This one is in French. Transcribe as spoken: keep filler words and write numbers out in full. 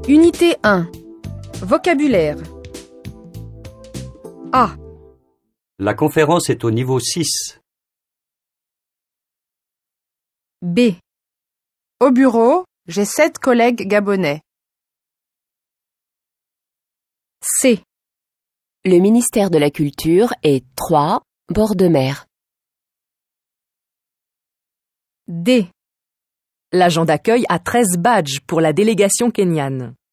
Unité un. Vocabulaire. A. La conférence est au niveau six. B. Au bureau, j'ai sept collègues gabonais. C. Le ministère de la Culture est trois, bord de mer. D. L'agent d'accueil a treize badges pour la délégation kenyane.